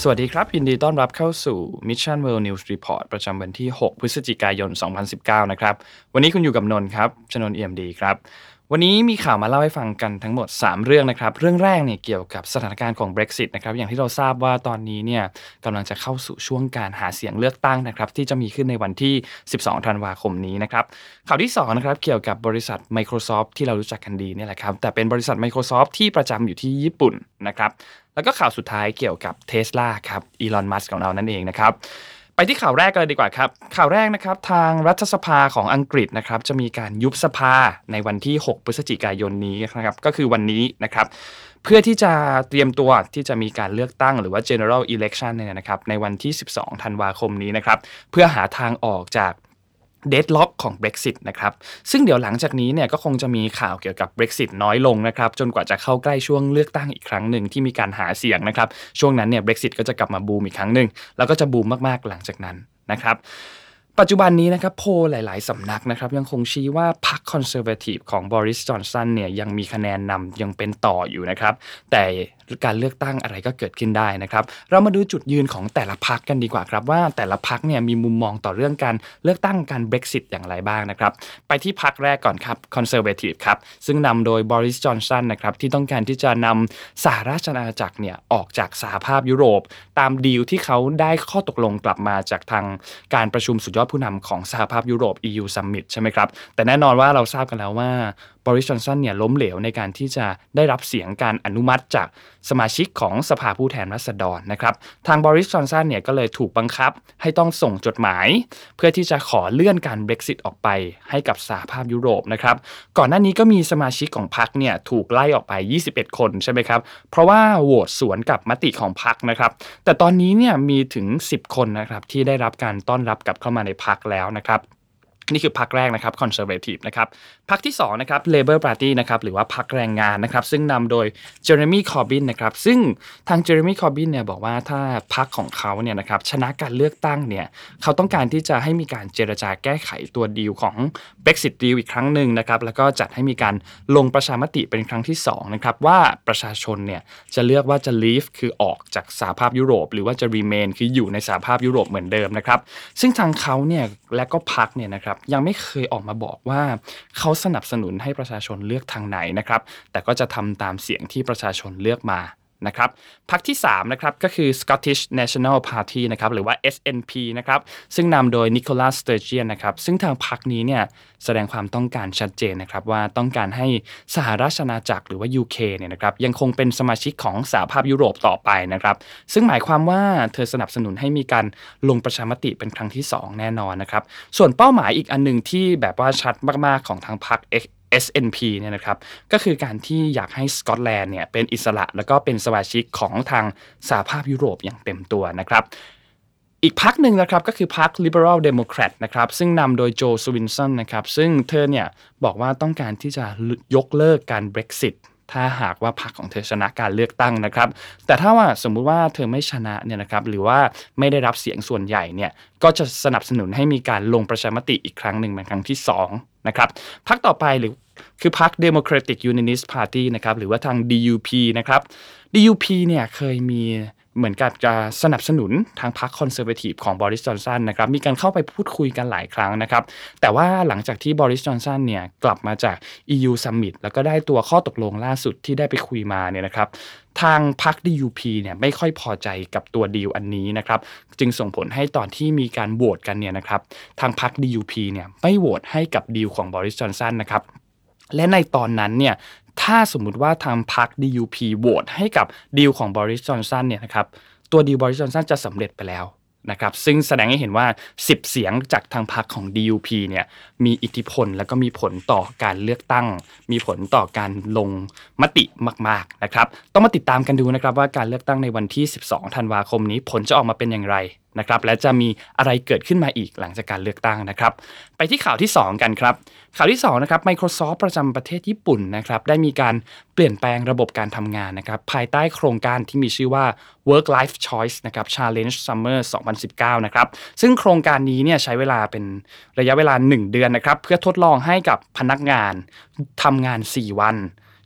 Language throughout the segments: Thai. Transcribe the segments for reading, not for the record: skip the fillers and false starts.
สวัสดีครับยินดีต้อนรับเข้าสู่ Mission World News Report ประจำวันที่6พฤศจิกายน2019นะครับวันนี้คุณอยู่กับนนท์ครับชนนท์ EMD ครับวันนี้มีข่าวมาเล่าให้ฟังกันทั้งหมด3เรื่องนะครับเรื่องแรกเนี่ยเกี่ยวกับสถานการณ์ของ Brexit นะครับอย่างที่เราทราบว่าตอนนี้เนี่ยกำลังจะเข้าสู่ช่วงการหาเสียงเลือกตั้งนะครับที่จะมีขึ้นในวันที่12ธันวาคมนี้นะครับข่าวที่2นะครับเกี่ยวกับบริษัท Microsoft ที่เรารู้จักกันดีนี่แหละครับแต่เป็นบริษัท Microsoft ที่ประจำอยู่ที่ญี่ปุ่นนะครับแล้วก็ข่าวสุดท้ายเกี่ยวกับ Tesla ครับ Elon Musk ของเรานั่นเองนะครับไปที่ข่าวแรกกันเลยดีกว่าครับข่าวแรกนะครับทางรัฐสภาของอังกฤษนะครับจะมีการยุบสภาในวันที่6พฤศจิกายนนี้นะครับก็คือวันนี้นะครับเพื่อที่จะเตรียมตัวที่จะมีการเลือกตั้งหรือว่า General Election เนี่ยนะครับในวันที่12ธันวาคมนี้นะครับเพื่อหาทางออกจากdeadlock ของ Brexit นะครับซึ่งเดี๋ยวหลังจากนี้เนี่ยก็คงจะมีข่าวเกี่ยวกับ Brexit น้อยลงนะครับจนกว่าจะเข้าใกล้ช่วงเลือกตั้งอีกครั้งหนึ่งที่มีการหาเสียงนะครับช่วงนั้นเนี่ย Brexit ก็จะกลับมาบูมอีกครั้งหนึ่งแล้วก็จะบูมมากๆหลังจากนั้นนะครับปัจจุบันนี้นะครับโพลหลายๆสำนักนะครับยังคงชี้ว่าพรรคคอนเซอร์เวทีฟของบริส จอนสันเนี่ยยังมีคะแนนนำยังเป็นต่ออยู่นะครับแต่การเลือกตั้งอะไรก็เกิดขึ้นได้นะครับเรามาดูจุดยืนของแต่ละพรรคกันดีกว่าครับว่าแต่ละพรรคเนี่ยมีมุมมองต่อเรื่องการเลือกตั้งการ Brexit อย่างไรบ้างนะครับไปที่พรรคแรกก่อนครับคอนเซอร์เวทีฟครับซึ่งนำโดยบริส จอนสันนะครับที่ต้องการที่จะนำสหราชอาณาจักรเนี่ยออกจากสหภาพยุโรปตามดีลที่เขาได้ข้อตกลงกลับมาจากทางการประชุมสุดยอดผู้นำของสหภาพยุโรป EU Summit ใช่ไหมครับแต่แน่นอนว่าเราทราบกันแล้วว่าบริส จอนสันเนี่ยล้มเหลวในการที่จะได้รับเสียงการอนุมัติจากสมาชิกของสภาผู้แทนราษฎรนะครับทางบริส จอนสันเนี่ยก็เลยถูกบังคับให้ต้องส่งจดหมายเพื่อที่จะขอเลื่อนการ Brexit ออกไปให้กับสหภาพยุโรปนะครับก่อนหน้านี้ก็มีสมาชิกของพรรคเนี่ยถูกไล่ออกไป21คนใช่ไหมครับเพราะว่าโหวตสวนกับมติของพรรคนะครับแต่ตอนนี้เนี่ยมีถึง10คนนะครับที่ได้รับการต้อนรับกลับเข้ามาในพรรคแล้วนะครับนี่คือพรรคแรกนะครับคอนเซอร์เวทีฟนะครับพรรคที่2นะครับ Labour Party นะครับหรือว่าพรรคแรงงานนะครับซึ่งนำโดยเจเรมีคอร์บินนะครับซึ่งทางเจเรมีคอร์บินเนี่ยบอกว่าถ้าพรรคของเขาเนี่ยนะครับชนะการเลือกตั้งเนี่ยเขาต้องการที่จะให้มีการเจรจาแก้ไขตัวดีลของ Brexit deal อีกครั้งหนึ่งนะครับแล้วก็จัดให้มีการลงประชามติเป็นครั้งที่2นะครับว่าประชาชนเนี่ยจะเลือกว่าจะ leave คือออกจากสหภาพยุโรปหรือว่าจะ remain คืออยู่ในสหภาพยุโรปเหมือนเดิมนะครับซึ่งทางเขาเนี่ยและก็พรรคเนี่ยนะครับยังไม่เคยออกมาบอกว่าเขาสนับสนุนให้ประชาชนเลือกทางไหนนะครับแต่ก็จะทำตามเสียงที่ประชาชนเลือกมานะครับพรรคที่3นะครับก็คือ Scottish National Party นะครับหรือว่า SNP นะครับซึ่งนำโดย Nicola Sturgeon นะครับซึ่งทางพรรคนี้เนี่ยแสดงความต้องการชัดเจนนะครับว่าต้องการให้สหราชอาณาจักรหรือว่า UK เนี่ยนะครับยังคงเป็นสมาชิกของสหภาพยุโรปต่อไปนะครับซึ่งหมายความว่าเธอสนับสนุนให้มีการลงประชามติเป็นครั้งที่2แน่นอนนะครับส่วนเป้าหมายอีกอันนึงที่แบบว่าชัดมากๆของทางพรรคSNP เนี่ยนะครับก็คือการที่อยากให้สกอตแลนด์เนี่ยเป็นอิสระแล้วก็เป็นสมาชิกของทางสหภาพยุโรปอย่างเต็มตัวนะครับอีกพรรคหนึ่งนะครับก็คือพรรค Liberal Democrat นะครับซึ่งนำโดยโจสวินสันนะครับซึ่งเธอเนี่ยบอกว่าต้องการที่จะยกเลิกการ Brexit ถ้าหากว่าพรรคของเธอชนะการเลือกตั้งนะครับแต่ถ้าว่าสมมุติว่าเธอไม่ชนะเนี่ยนะครับหรือว่าไม่ได้รับเสียงส่วนใหญ่เนี่ยก็จะสนับสนุนให้มีการลงประชามติอีกครั้งหนึ่งเป็นครั้งที่2นะครับพรรคต่อไปคือพรรค Democratic Unionist Party นะครับหรือว่าทาง DUP นะครับ DUP เนี่ยเคยมีเหมือนกับจะสนับสนุนทางพรรคคอนเซอร์เวทีฟของบริส จอนสันนะครับมีการเข้าไปพูดคุยกันหลายครั้งนะครับแต่ว่าหลังจากที่บริส จอนสันเนี่ยกลับมาจาก EU Summit แล้วก็ได้ตัวข้อตกลงล่าสุดที่ได้ไปคุยมาเนี่ยนะครับทางพรรค DUP เนี่ยไม่ค่อยพอใจกับตัวดีลอันนี้นะครับจึงส่งผลให้ตอนที่มีการโหวตกันเนี่ยนะครับทางพรรค DUP เนี่ยไม่โหวตให้กับดีลของบริส จอนสันนะครับและในตอนนั้นเนี่ยถ้าสมมุติว่าทางพรรค DUP โหวตให้กับดีลของบริส จอนสันเนี่ยนะครับตัวดีลบริส จอนสันจะสำเร็จไปแล้วนะครับซึ่งแสดงให้เห็นว่า10เสียงจากทางพรรคของ DUP เนี่ยมีอิทธิพลและก็มีผลต่อการเลือกตั้งมีผลต่อการลงมติมากๆนะครับต้องมาติดตามกันดูนะครับว่าการเลือกตั้งในวันที่12ธันวาคมนี้ผลจะออกมาเป็นอย่างไรนะครับและจะมีอะไรเกิดขึ้นมาอีกหลังจากการเลือกตั้งนะครับไปที่ข่าวที่2กันครับข่าวที่2นะครับ Microsoft ประจำประเทศญี่ปุ่นนะครับได้มีการเปลี่ยนแปลงระบบการทำงานนะครับภายใต้โครงการที่มีชื่อว่า Work Life Choice นะครับ Challenge Summer 2019นะครับซึ่งโครงการนี้เนี่ยใช้เวลาเป็นระยะเวลา1เดือนนะครับเพื่อทดลองให้กับพนักงานทำงาน4วัน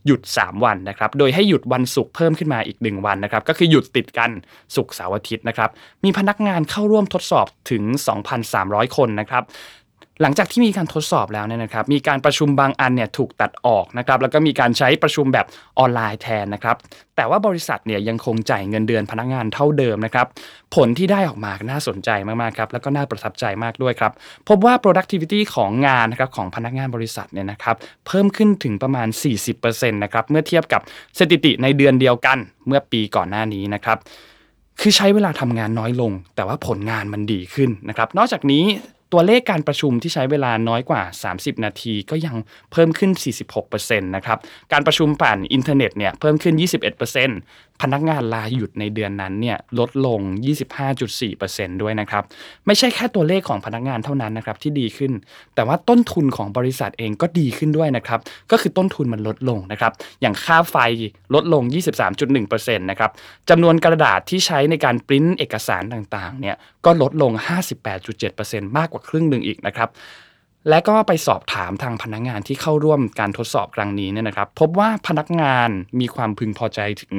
หยุด3วันนะครับโดยให้หยุดวันศุกร์เพิ่มขึ้นมาอีก1วันนะครับก็คือหยุดติดกันศุกร์เสาร์อาทิตย์นะครับมีพนักงานเข้าร่วมทดสอบถึง 2,300 คนนะครับหลังจากที่มีการทดสอบแล้วเนี่ยนะครับมีการประชุมบางอันเนี่ยถูกตัดออกนะครับแล้วก็มีการใช้ประชุมแบบออนไลน์แทนนะครับแต่ว่าบริษัทเนี่ยยังคงจ่ายเงินเดือนพนักงานเท่าเดิมนะครับผลที่ได้ออกมาน่าสนใจมากๆครับแล้วก็น่าประทับใจมากด้วยครับพบว่า productivity ของงานนะครับของพนักงานบริษัทเนี่ยนะครับเพิ่มขึ้นถึงประมาณ 40% นะครับเมื่อเทียบกับสถิติในเดือนเดียวกันเมื่อปีก่อนหน้านี้นะครับคือใช้เวลาทำงานน้อยลงแต่ว่าผลงานมันดีขึ้นนะครับนอกจากนี้ตัวเลขการประชุมที่ใช้เวลาน้อยกว่า30นาทีก็ยังเพิ่มขึ้น 46% นะครับการประชุมผ่านอินเทอร์เน็ตเนี่ยเพิ่มขึ้น 21% พนักงานลาหยุดในเดือนนั้นเนี่ยลดลง 25.4% ด้วยนะครับไม่ใช่แค่ตัวเลขของพนักงานเท่านั้นนะครับที่ดีขึ้นแต่ว่าต้นทุนของบริษัทเองก็ดีขึ้นด้วยนะครับก็คือต้นทุนมันลดลงนะครับอย่างค่าไฟลดลง 23.1% นะครับจำนวนกระดาษที่ใช้ในการปริ้นเอกสารต่างๆเนี่ยก็ลดลง 58.7% มากกว่าครึ่งหนึ่งอีกนะครับและก็ไปสอบถามทางพนักงานที่เข้าร่วมการทดสอบครั้งนี้เนี่ยนะครับพบว่าพนักงานมีความพึงพอใจถึง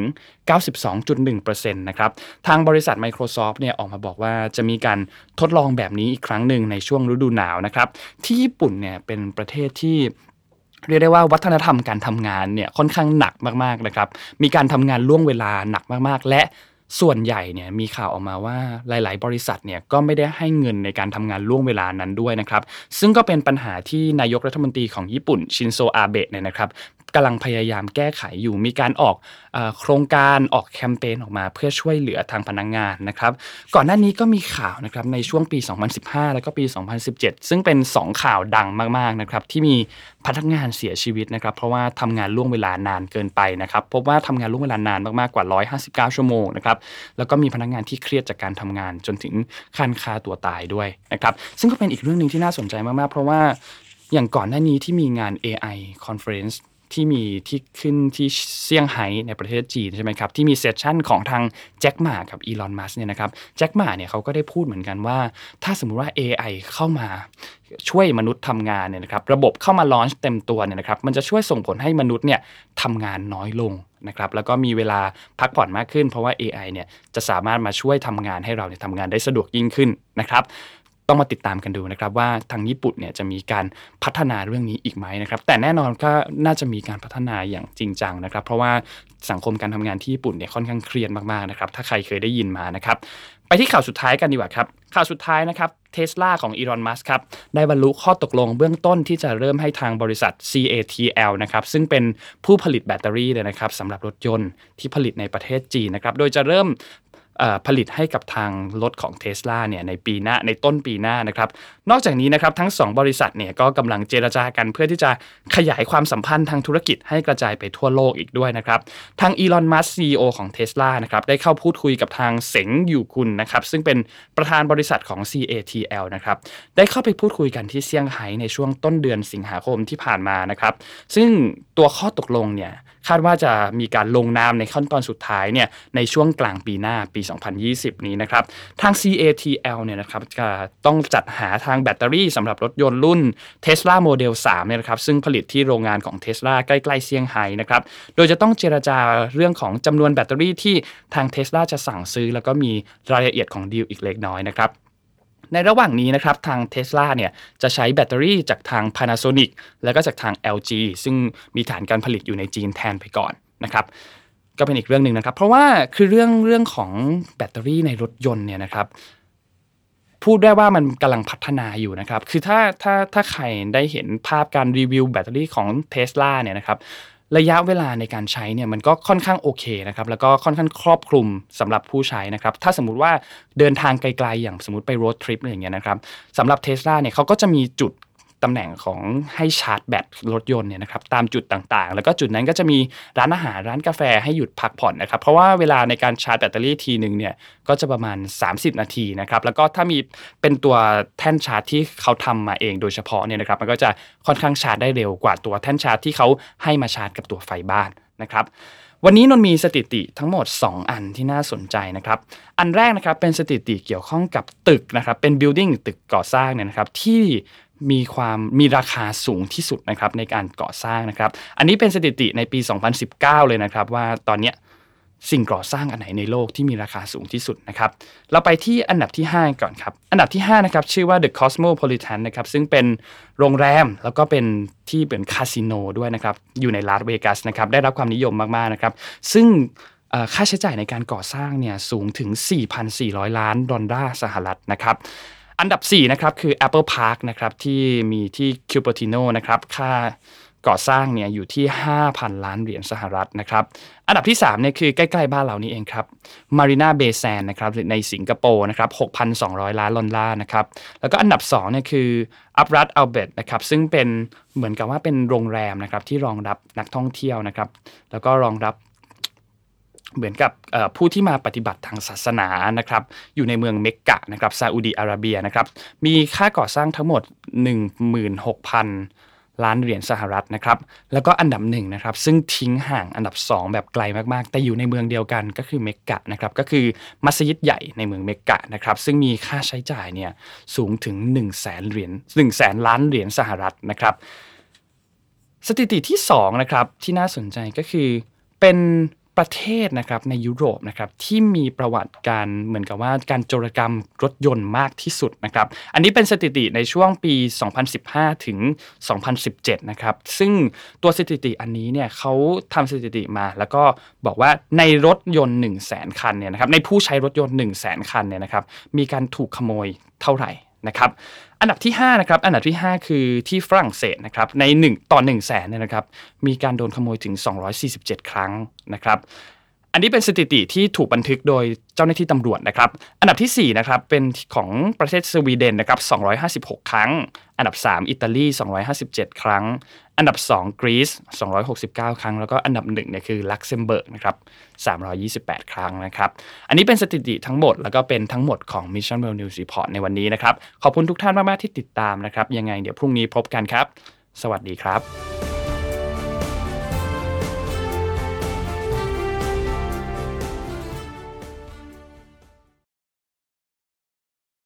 92.1% นะครับทางบริษัท Microsoft เนี่ยออกมาบอกว่าจะมีการทดลองแบบนี้อีกครั้งหนึ่งในช่วงฤดูหนาวนะครับที่ญี่ปุ่นเนี่ยเป็นประเทศที่เรียกได้ว่าวัฒนธรรมการทำงานเนี่ยค่อนข้างหนักมากๆนะครับมีการทำงานล่วงเวลาหนักมากๆและส่วนใหญ่เนี่ยมีข่าวออกมาว่าหลายๆบริษัทเนี่ยก็ไม่ได้ให้เงินในการทำงานล่วงเวลานั้นด้วยนะครับซึ่งก็เป็นปัญหาที่นายกรัฐมนตรีของญี่ปุ่นชินโซอาเบะเนี่ยนะครับกำลังพยายามแก้ไขอยู่มีการออกโครงการออกแคมเปญออกมาเพื่อช่วยเหลือทางพนักงานนะครับก่อนหน้านี้ก็มีข่าวนะครับในช่วงปี 2015 แล้วก็ปี 2017 ซึ่งเป็น2ข่าวดังมากๆนะครับที่มีพนักงานเสียชีวิตนะครับเพราะว่าทำงานล่วงเวลานานเกินไปนะครับพบว่าทำงานล่วงเวลานานมากๆกว่า159ชั่วโมงนะครับแล้วก็มีพนักงานที่เครียดจากการทำงานจนถึงขั้นฆ่าตัวตายด้วยนะครับซึ่งก็เป็นอีกเรื่องนึงที่น่าสนใจมากๆเพราะว่าอย่างก่อนหน้านี้ที่มีงาน AI Conference ที่มีที่ขึ้นที่เซี่ยงไฮ้ในประเทศจีนใช่ไหมครับที่มีเซสชั่นของทางแจ็คหม่ากับอีลอนมัสก์เนี่ยนะครับแจ็คหม่าเนี่ยเขาก็ได้พูดเหมือนกันว่าถ้าสมมุติว่า AI เข้ามาช่วยมนุษย์ทำงานเนี่ยนะครับระบบเข้ามาลอนช์เต็มตัวเนี่ยนะครับมันจะช่วยส่งผลให้มนุษย์เนี่ยทำงานน้อยลงนะครับแล้วก็มีเวลาพักผ่อนมากขึ้นเพราะว่า AI เนี่ยจะสามารถมาช่วยทำงานให้เราเนี่ยทำงานได้สะดวกยิ่งขึ้นนะครับต้องมาติดตามกันดูนะครับว่าทางญี่ปุ่นเนี่ยจะมีการพัฒนาเรื่องนี้อีกไหมนะครับแต่แน่นอนก็น่าจะมีการพัฒนาอย่างจริงจังนะครับเพราะว่าสังคมการทำงานที่ญี่ปุ่นเนี่ยค่อนข้างเครียดมากๆนะครับถ้าใครเคยได้ยินมานะครับไปที่ข่าวสุดท้ายกันดีกว่าครับข่าวสุดท้ายนะครับ Tesla ของอีลอนมัสก์ครับได้บรรลุข้อตกลงเบื้องต้นที่จะเริ่มให้ทางบริษัท CATL นะครับซึ่งเป็นผู้ผลิตแบตเตอรี่เลยนะครับสำหรับรถยนต์ที่ผลิตในประเทศจีนนะครับโดยจะเริ่มผลิตให้กับทางรถของ Tesla เนี่ยในปีหน้าในต้นปีหน้านะครับนอกจากนี้นะครับทั้ง2บริษัทเนี่ยก็กำลังเจรจากันเพื่อที่จะขยายความสัมพันธ์ทางธุรกิจให้กระจายไปทั่วโลกอีกด้วยนะครับทางอีลอนมัสก์ CEO ของ Tesla นะครับได้เข้าพูดคุยกับทางเส็งอยู่คุนนะครับซึ่งเป็นประธานบริษัทของ CATL นะครับได้เข้าไปพูดคุยกันที่เซี่ยงไฮ้ในช่วงต้นเดือนสิงหาคมที่ผ่านมานะครับซึ่งตัวข้อตกลงเนี่ยคาดว่าจะมีการลงนามในขั้นตอนสุดท้ายเนี่ยในช่วงกลางปีหน้าปี 2020 นี้นะครับทาง CATL เนี่ยนะครับจะต้องจัดหาทางแบตเตอรี่สำหรับรถยนต์รุ่น Tesla Model 3เนี่ยนะครับซึ่งผลิตที่โรงงานของ Tesla ใกล้ๆเซี่ยงไฮ้นะครับโดยจะต้องเจรจาเรื่องของจำนวนแบตเตอรี่ที่ทาง Tesla จะสั่งซื้อแล้วก็มีรายละเอียดของดีลอีกเล็กน้อยนะครับในระหว่างนี้นะครับทาง Tesla เนี่ยจะใช้แบตเตอรี่จากทาง Panasonic แล้วก็จากทาง LG ซึ่งมีฐานการผลิตอยู่ในจีนแทนไปก่อนนะครับก็เป็นอีกเรื่องนึงนะครับเพราะว่าคือเรื่องของแบตเตอรี่ในรถยนต์เนี่ยนะครับพูดได้ว่ามันกำลังพัฒนาอยู่นะครับคือถ้าใครได้เห็นภาพการรีวิวแบตเตอรี่ของ Tesla เนี่ยนะครับระยะเวลาในการใช้เนี่ยมันก็ค่อนข้างโอเคนะครับแล้วก็ค่อนข้างครอบคลุมสำหรับผู้ใช้นะครับถ้าสมมุติว่าเดินทางไกลๆอย่างสมมุติไปโรดทริปอะไรอย่างเงี้ยนะครับสำหรับ Tesla เนี่ยเขาก็จะมีจุดตำแหน่งของให้ชาร์จแบตรถยนต์เนี่ยนะครับตามจุดต่างๆแล้วก็จุดนั้นก็จะมีร้านอาหารร้านกาแฟให้หยุดพักผ่อนนะครับเพราะว่าเวลาในการชาร์จแบตเตอรี่ทีนึงเนี่ยก็จะประมาณ30นาทีนะครับแล้วก็ถ้ามีเป็นตัวแท่นชาร์จที่เขาทำมาเองโดยเฉพาะเนี่ยนะครับมันก็จะค่อนข้างชาร์จได้เร็วกว่าตัวแท่นชาร์จที่เขาให้มาชาร์จกับตัวไฟบ้านนะครับวันนี้นนมีสถิติทั้งหมด2อันที่น่าสนใจนะครับอันแรกนะครับเป็นสถิติเกี่ยวข้องกับตึกนะครับเป็น building ตึกก่อสร้างเนี่ยนะครับที่มีราคาสูงที่สุดนะครับในการก่อสร้างนะครับอันนี้เป็นสถิติในปี2019เลยนะครับว่าตอนเนี้ยสิ่งก่อสร้างอันไหนในโลกที่มีราคาสูงที่สุดนะครับเราไปที่อันดับที่5ก่อนครับอันดับที่5นะครับชื่อว่า The Cosmopolitan นะครับซึ่งเป็นโรงแรมแล้วก็เป็นที่เป็นคาสิโนด้วยนะครับอยู่ในลาสเวกัสนะครับได้รับความนิยมมากๆนะครับซึ่งค่าใช้จ่ายในการก่อสร้างเนี่ยสูงถึง $4,400 ล้านสหรัฐนะครับอันดับ4นะครับคือ Apple Park นะครับที่มีที่ Cupertino นะครับค่าก่อสร้างเนี่ยอยู่ที่ $5,000 ล้านสหรัฐนะครับอันดับที่3เนี่ยคือใกล้ๆบ้านเรานี่เองครับ Marina Bay Sands นะครับในสิงคโปร์นะครับ $6,200 ล้านนะครับแล้วก็อันดับ2เนี่ยคือ Uprat Albert นะครับซึ่งเป็นเหมือนกับว่าเป็นโรงแรมนะครับที่รองรับนักท่องเที่ยวนะครับแล้วก็รองรับเหมือนกับผู้ที่มาปฏิบัติทางศาสนานะครับอยู่ในเมืองเมกกะนะครับซาอุดีอาระเบียนะครับมีค่าก่อสร้างทั้งหมด 16,000 ล้านเหรียญสหรัฐนะครับแล้วก็อันดับ1นะครับซึ่งทิ้งห่างอันดับ2แบบไกลมากๆแต่อยู่ในเมืองเดียวกันก็คือเมกกะนะครับก็คือมัสยิดใหญ่ในเมืองเมกกะนะครับซึ่งมีค่าใช้จ่ายเนี่ยสูงถึง 100,000 ล้านเหรียญสหรัฐนะครับสถิติที่2นะครับที่น่าสนใจก็คือเป็นประเทศนะครับในยุโรปนะครับที่มีประวัติการเหมือนกับว่าการโจรกรรมรถยนต์มากที่สุดนะครับอันนี้เป็นสถิติในช่วงปี2015ถึง2017นะครับซึ่งตัวสถิติอันนี้เนี่ยเขาทำสถิติมาแล้วก็บอกว่าในรถยนต์ 100,000 คันเนี่ยนะครับในผู้ใช้รถยนต์ 100,000 คันเนี่ยนะครับมีการถูกขโมยเท่าไหร่นะครับอันดับที่5นะครับอันดับที่5คือที่ฝรั่งเศสนะครับใน1ต่อ 100,000 เนี่ยนะครับมีการโดนขโมยถึง247 ครั้งนะครับอันนี้เป็นสถิติที่ถูกบันทึกโดยเจ้าหน้าที่ตำรวจนะครับอันดับที่4นะครับเป็นของประเทศสวีเดนนะครับ256 ครั้งอันดับ3อิตาลี257 ครั้งอันดับ2กรีซ269 ครั้งแล้วก็อันดับ1เนี่ยคือลักเซมเบิร์กนะครับ328 ครั้งนะครับอันนี้เป็นสถิติทั้งหมดแล้วก็เป็นทั้งหมดของ Mission World News Report ในวันนี้นะครับขอบคุณทุกท่านมากๆที่ติดตามนะครับยังไงเดี๋ยวพรุ่งนี้พบกันครับสวัสดีครับ